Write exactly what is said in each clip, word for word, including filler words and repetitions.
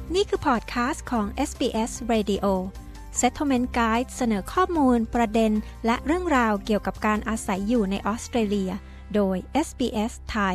นี่คือพอดคาสต์ของ เอส บี เอส Radio Settlement Guide เสนอข้อมูลประเด็นและเรื่องราวเกี่ยวกับการอาศัยอยู่ในออสเตรเลียโดย เอส บี เอส ไทย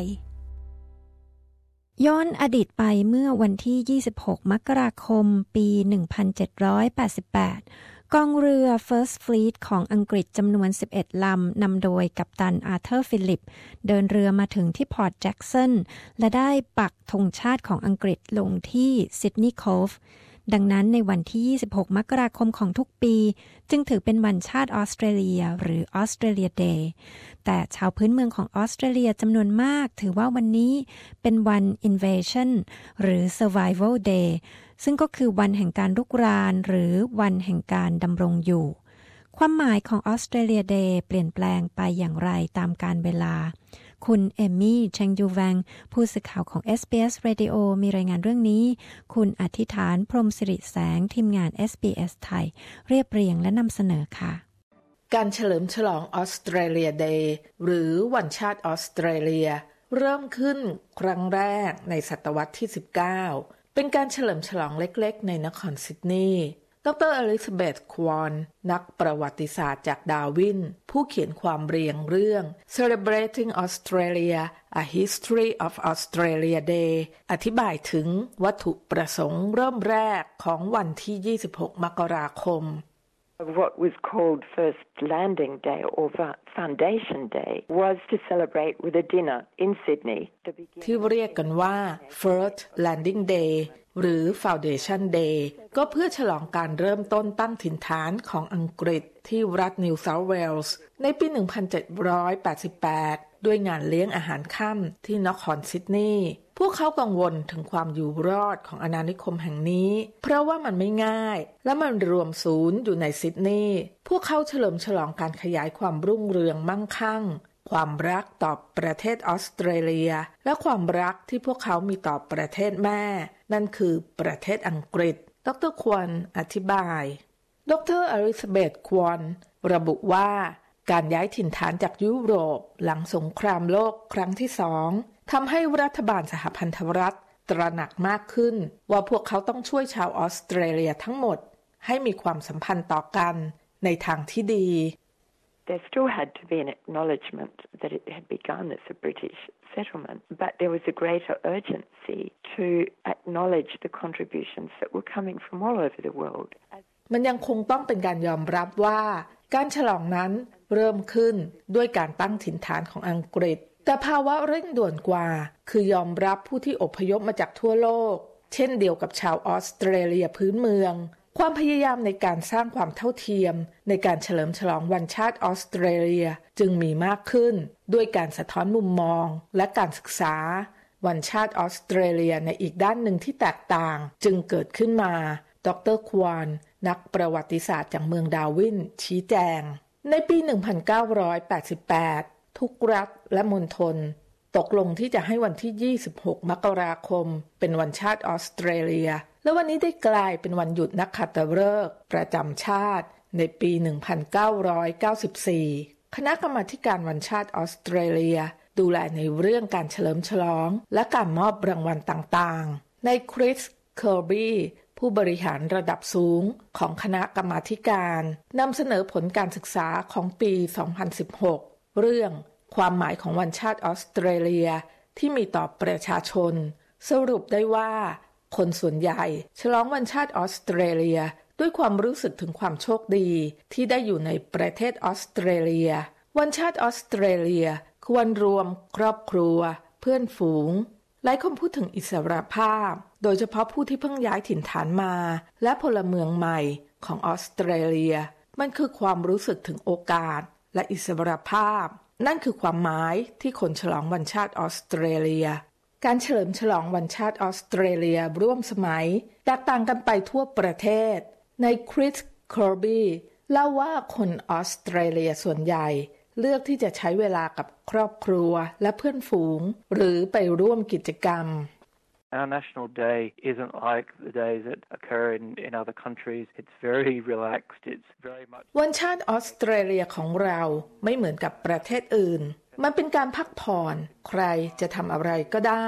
ย้อนอดีตไปเมื่อวันที่ยี่สิบหกมกราคมปีหนึ่งพันเจ็ดร้อยแปดสิบแปดกองเรือ First Fleet ของอังกฤษจำนวนสิบเอ็ดลำนำโดยกัปตันอาร์เธอร์ฟิลิปเดินเรือมาถึงที่พอร์ตแจ็กสันและได้ปักธงชาติของอังกฤษลงที่ซิดนีย์โคฟดังนั้นในวันที่ยี่สิบหกมกราคมของทุกปีจึงถือเป็นวันชาติออสเตรเลียหรือ Australia Day แต่ชาวพื้นเมืองของออสเตรเลียจำนวนมากถือว่าวันนี้เป็นวัน Invasion หรือ Survival Day ซึ่งก็คือวันแห่งการรุกรานหรือวันแห่งการดำรงอยู่ความหมายของ Australia Day เปลี่ยนแปลงไปอย่างไรตามกาลเวลาคุณเอมี่เชงยูแวงผู้สื่อข่าวของ เอส บี เอส Radio มีรายงานเรื่องนี้คุณอธิษฐานพรหมสิริแสงทีมงาน เอส บี เอส ไทยเรียบเรียงและนำเสนอค่ะการเฉลิมฉลอง Australia Day หรือวันชาติออสเตรเลียเริ่มขึ้นครั้งแรกในศตวรรษที่สิบเก้าเป็นการเฉลิมฉลองเล็กๆในนครซิดนีย์ดร.อลิซาเบธ ควอนนักประวัติศาสตร์จากดาร์วินผู้เขียนความเรียงเรื่อง Celebrating Australia A History of Australia Day อธิบายถึงวัตถุประสงค์เริ่มแรกของวันที่ยี่สิบหกมกราคม What was called First Landing Day or Foundation Day was to celebrate with a dinner in Sydney ที่เรียกกันว่า First Landing Day หรือ Foundation Day ก็เพื่อฉลองการเริ่มต้นตั้งถิ่นฐานของอังกฤษที่รัฐนิวเซาท์เวลส์ในปี หนึ่งพันเจ็ดร้อยแปดสิบแปด ด้วยงานเลี้ยงอาหารค่ำที่นครซิดนีย์พวกเขากังวลถึงความอยู่รอดของอาณานิคมแห่งนี้เพราะว่ามันไม่ง่ายและมันรวมศูนย์อยู่ในซิดนีย์พวกเขาเฉลิมฉลองการขยายความรุ่งเรืองมั่งคั่งความรักต่อประเทศออสเตรเลียและความรักที่พวกเขามีต่อประเทศแม่นั่นคือประเทศอังกฤษดร.ควอนอธิบายดร.อลิซาเบธ ควอนระบุว่าการย้ายถิ่นฐานจากยุโรปหลังสงครามโลกครั้งที่สองทำให้รัฐบาลสหพันธรัฐตระหนักมากขึ้นว่าพวกเขาต้องช่วยชาวออสเตรเลียทั้งหมดให้มีความสัมพันธ์ต่อกันในทางที่ดี There still had to be an acknowledgement that it had begun as a British settlement, but there was a greater urgency to acknowledge the contributions that were coming from all over the world. มันยังคงต้องเป็นการยอมรับว่าการฉลองนั้นเริ่มขึ้นด้วยการตั้งถิ่นฐานของอังกฤษแต่ภาวะเร่งด่วนกว่าคือยอมรับผู้ที่อพยพมาจากทั่วโลกเช่นเดียวกับชาวออสเตรเลียพื้นเมืองความพยายามในการสร้างความเท่าเทียมในการเฉลิมฉลองวันชาติออสเตรเลียจึงมีมากขึ้นด้วยการสะท้อนมุมมองและการศึกษาวันชาติออสเตรเลียในอีกด้านหนึ่งที่แตกต่างจึงเกิดขึ้นมาดร.ควอนนักประวัติศาสตร์จากเมืองดาร์วินชี้แจงในปี หนึ่งพันเก้าร้อยแปดสิบแปดทุกรัฐและมณฑลตกลงที่จะให้วันที่ยี่สิบหกมกราคมเป็นวันชาติออสเตรเลียและวันนี้ได้กลายเป็นวันหยุดนักขัตฤกษ์ประจำชาติในปี หนึ่งพันเก้าร้อยเก้าสิบสี่ คณะกรรมาการวันชาติออสเตรเลียดูแลในเรื่องการเฉลิมฉลองและการมอบรางวัลต่างๆในคริส เคอร์บี้ผู้บริหารระดับสูงของคณะกรรมาการนำเสนอผลการศึกษาของปี สองพันสิบหก เรื่องความหมายของวันชาติออสเตรเลียที่มีต่อประชาชนสรุปได้ว่าคนส่วนใหญ่ฉลองวันชาติออสเตรเลียด้วยความรู้สึกถึงความโชคดีที่ได้อยู่ในประเทศออสเตรเลียวันชาติออสเตรเลียคือวันรวมครอบครัวเพื่อนฝูงหลายคนพูดถึงอิสรภาพโดยเฉพาะผู้ที่เพิ่งย้ายถิ่นฐานมาและพลเมืองใหม่ของออสเตรเลียมันคือความรู้สึกถึงโอกาสและอิสรภาพนั่นคือความหมายที่คนฉลองวันชาติออสเตรเลียการเฉลิมฉลองวันชาติออสเตรเลียร่วมสมัยแตกต่างกันไปทั่วประเทศในคริส เคอร์บี้เล่าว่าคนออสเตรเลียส่วนใหญ่เลือกที่จะใช้เวลากับครอบครัวและเพื่อนฝูงหรือไปร่วมกิจกรรม Our national day isn't like the days that occur in, in other countries. It's very relaxed. It's very much วันชาติออสเตรเลียของเราไม่เหมือนกับประเทศอื่นมันเป็นการพักผ่อนใครจะทำอะไรก็ได้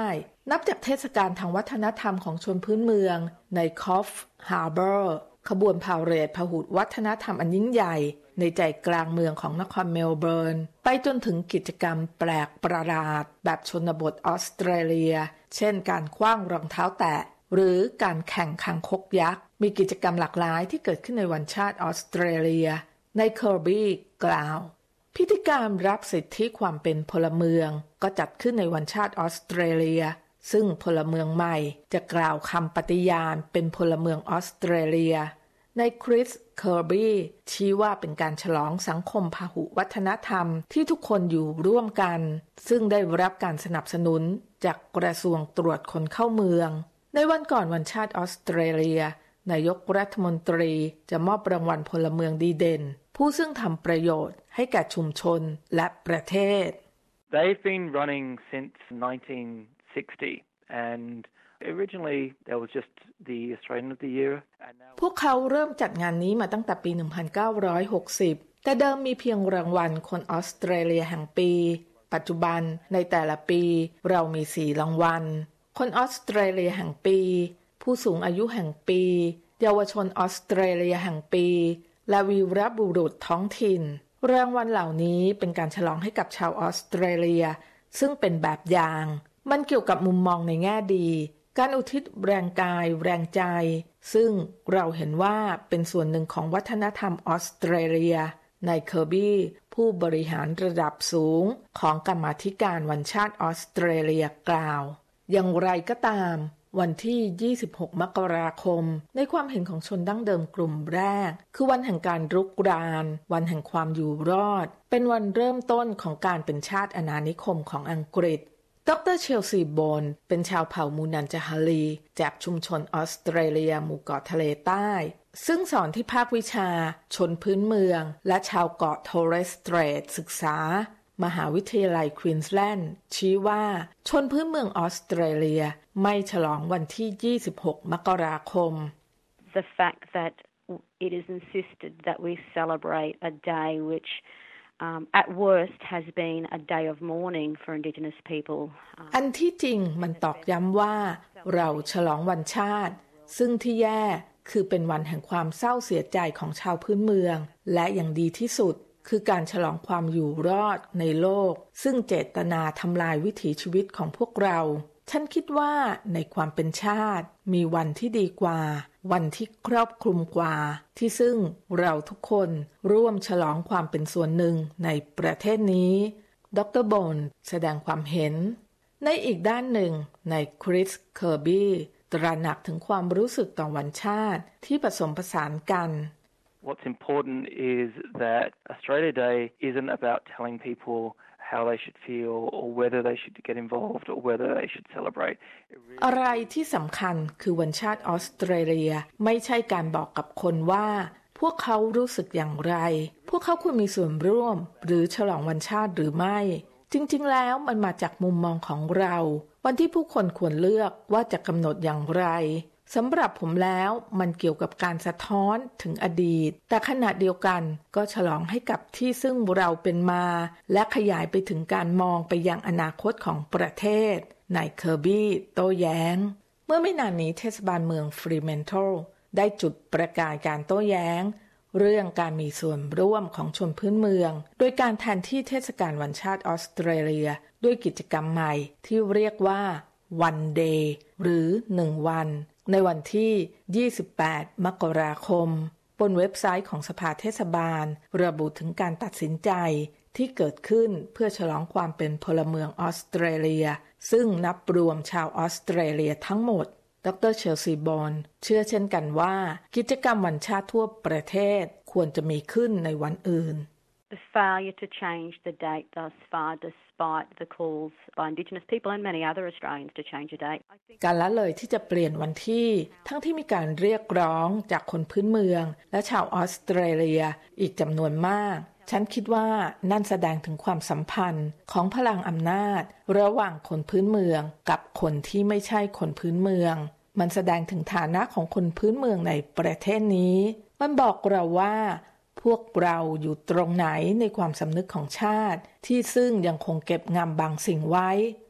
นับจากเทศกาลทางวัฒนธรรมของชนพื้นเมืองในคอฟฮาร์เบอร์ขบวนพาเหรดพหุวัฒนธรรมอันยิ่งใหญ่ในใจกลางเมืองของนครเมลเบิร์นไปจนถึงกิจกรรมแปลกประหลาดแบบชนบทออสเตรเลียเช่นการขว้างรองเท้าแตะหรือการแข่งคางคกยักษ์มีกิจกรรมหลากหลายที่เกิดขึ้นในวันชาติออสเตรเลียในเคอร์บี้กล่าวพิธีการรับสิทธิความเป็นพลเมืองก็จัดขึ้นในวันชาติออสเตรเลียซึ่งพลเมืองใหม่จะกล่าวคำปฏิญาณเป็นพลเมืองออสเตรเลียในคริสเคอร์บี้ชี้ว่าเป็นการฉลองสังคมพหุวัฒนธรรมที่ทุกคนอยู่ร่วมกันซึ่งได้รับการสนับสนุนจากกระทรวงตรวจคนเข้าเมืองในวันก่อนวันชาติออสเตรเลียนายกรัฐมนตรีจะมอบรางวัลพลเมืองดีเด่นผู้ซึ่งทำประโยชน์ให้แก่ชุมชนและประเทศ They've been running since nineteen sixty and originally there was just the Australian of the Year and now พวกเขาเริ่มจัดงานนี้มาตั้งแต่ปีหนึ่งพันเก้าร้อยหกสิบแต่เดิมมีเพียงรางวัลคนออสเตรเลียแห่งปีปัจจุบันในแต่ละปีเรามีสี่รางวัลคนออสเตรเลียแห่งปีผู้สูงอายุแห่งปีเยาวชนออสเตรเลียแห่งปีและวีรบุรุษท้องถิ่นรางวัลเหล่านี้เป็นการฉลองให้กับชาวออสเตรเลียซึ่งเป็นแบบอย่างมันเกี่ยวกับมุมมองในแง่ดีการอุทิศแรงกายแรงใจซึ่งเราเห็นว่าเป็นส่วนหนึ่งของวัฒนธรรมออสเตรเลียในเคอร์บี้ผู้บริหารระดับสูงของกรรมาธิการวันชาติออสเตรเลียกล่าวอย่างไรก็ตามวันที่ยี่สิบหกมกราคมในความเห็นของชนดั้งเดิมกลุ่มแรกคือวันแห่งการรุกรานวันแห่งความอยู่รอดเป็นวันเริ่มต้นของการเป็นชาติอาณานิคมของอังกฤษดร.เชลซีโบนเป็นชาวเผ่ามูนันจาฮาลีจากชุมชนออสเตรเลียหมู่เกาะทะเลใต้ซึ่งสอนที่ภาควิชาชนพื้นเมืองและชาวเกาะโทเรสเตรทศึกษามหาวิทยาลัยควีนส์แลนด์ชี้ว่าชนพื้นเมืองออสเตรเลียไม่ฉลองวันที่ยี่สิบหกมกราคม The fact that it is insisted that we celebrate a day which Um, at worst has been a day of mourning for Indigenous people. อันที่จริงมันตอกย้ำว่าเราฉลองวันชาติซึ่งที่แย่คือเป็นวันแห่งความเศร้าเสียใจของชาวพื้นเมืองและอย่างดีที่สุดคือการฉลองความอยู่รอดในโลกซึ่งเจตนาทำลายวิถีชีวิตของพวกเราฉันคิดว่าในความเป็นชาติมีวันที่ดีกว่าวันที่ครอบคลุมกว่าที่ซึ่งเราทุกคนร่วมฉลองความเป็นส่วนหนึ่งในประเทศนี้ดร.โบนแสดงความเห็นในอีกด้านหนึ่งในคริสเคอร์บี้ตระหนักถึงความรู้สึกต่อวันชาติที่ผสมผสานกัน What's important is that Australia Day isn't about telling people how they should feel or whether they should get involved or whether they should celebrate. อะไรที่สำคัญคือวันชาติออสเตรเลียไม่ใช่การบอกกับคนว่าพวกเขารู้สึกอย่างไรพวกเขาควรมีส่วนร่วมหรือฉลองวันชาติหรือไม่จริงๆแล้วมันมาจากมุมมองของเราวันที่ผู้คนควรเลือกว่าจะกำหนดอย่างไรสำหรับผมแล้วมันเกี่ยวกับการสะท้อนถึงอดีตแต่ขณะเดียวกันก็ฉลองให้กับที่ซึ่งเราเป็นมาและขยายไปถึงการมองไปยังอนาคตของประเทศนายเคอร์บี้โต้แย้งเมื่อไม่นานนี้เทศบาลเมืองฟรีแมนทัลได้จุดประกายการโต้แย้งเรื่องการมีส่วนร่วมของชนพื้นเมืองโดยการแทนที่เทศกาลวันชาติออสเตรเลียด้วยกิจกรรมใหม่ที่เรียกว่า One Day หรือหนึ่งวันในวันที่ยี่สิบแปดมกราคมบนเว็บไซต์ของสภาเทศบาลระบุถึงการตัดสินใจที่เกิดขึ้นเพื่อฉลองความเป็นพลเมืองออสเตรเลียซึ่งนับรวมชาวออสเตรเลียทั้งหมดดร.เชลซีบอนเชื่อเช่นกันว่ากิจกรรมวันชาติทั่วประเทศควรจะมีขึ้นในวันอื่น The failure to change the date thus far, despite the calls by Indigenous people and many other Australians to change the date. การละเลยที่จะเปลี่ยนวันที่ทั้งที่มีการเรียกร้องจากคนพื้นเมืองและชาวออสเตรเลียอีกจำนวนมากฉันคิดว่านั่นแสดงถึงความสัมพันธ์ของพลังอำนาจระหว่างคนพื้นเมืองกับคนที่ไม่ใช่คนพื้นเมืองมันแสดงถึงฐานะของคนพื้นเมืองในประเทศนี้มันบอกเราว่าพวกเราอยู่ตรงไหนในความสำนึกของชาติที่ซึ่งยังคงเก็บงำบางสิ่งไว้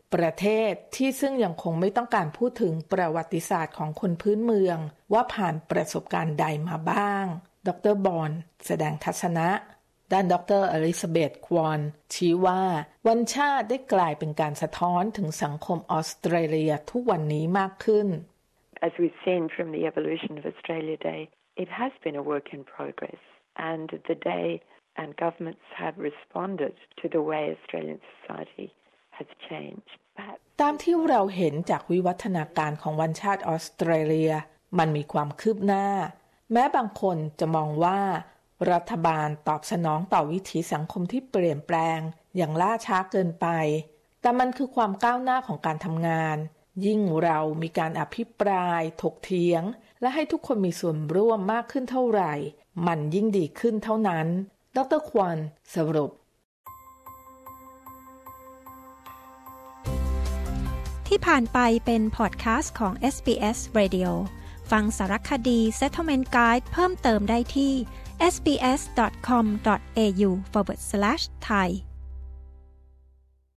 ประเทศที่ซึ่งยังคงไม่ต้องการพูดถึงประวัติศาสตร์ของคนพื้นเมืองว่าผ่านประสบการณ์ใดมาบ้างดร.บอนแสดงทัศนะด้านดร.อลิซาเบธควอนชี้ว่าวันชาติได้กลายเป็นการสะท้อนถึงสังคมออสเตรเลียทุกวันนี้มากขึ้น As we've seen from the evolution of Australia Day, it has been a work in progress, and the day and governments have responded to the way Australian society has changed. ตามที่เราเห็นจากวิวัฒนาการของวันชาติออสเตรเลียมันมีความคืบหน้าแม้บางคนจะมองว่ารัฐบาลตอบสนองต่อวิถีสังคมที่เปลี่ยนแปลงอย่างล่าช้าเกินไปแต่มันคือความก้าวหน้าของการทำงานยิ่งเรามีการอภิปรายถกเถียงและให้ทุกคนมีส่วนร่วมมากขึ้นเท่าไหร่มันยิ่งดีขึ้นเท่านั้นดร.ควอนสรุปที่ผ่านไปเป็นพอดแคสต์ของ เอส บี เอส Radio ฟังสารคดี Settlement Guide เพิ่มเติมได้ที่ เอส บี เอส ดอท คอม ดอท เอ ยู forward slash ไทย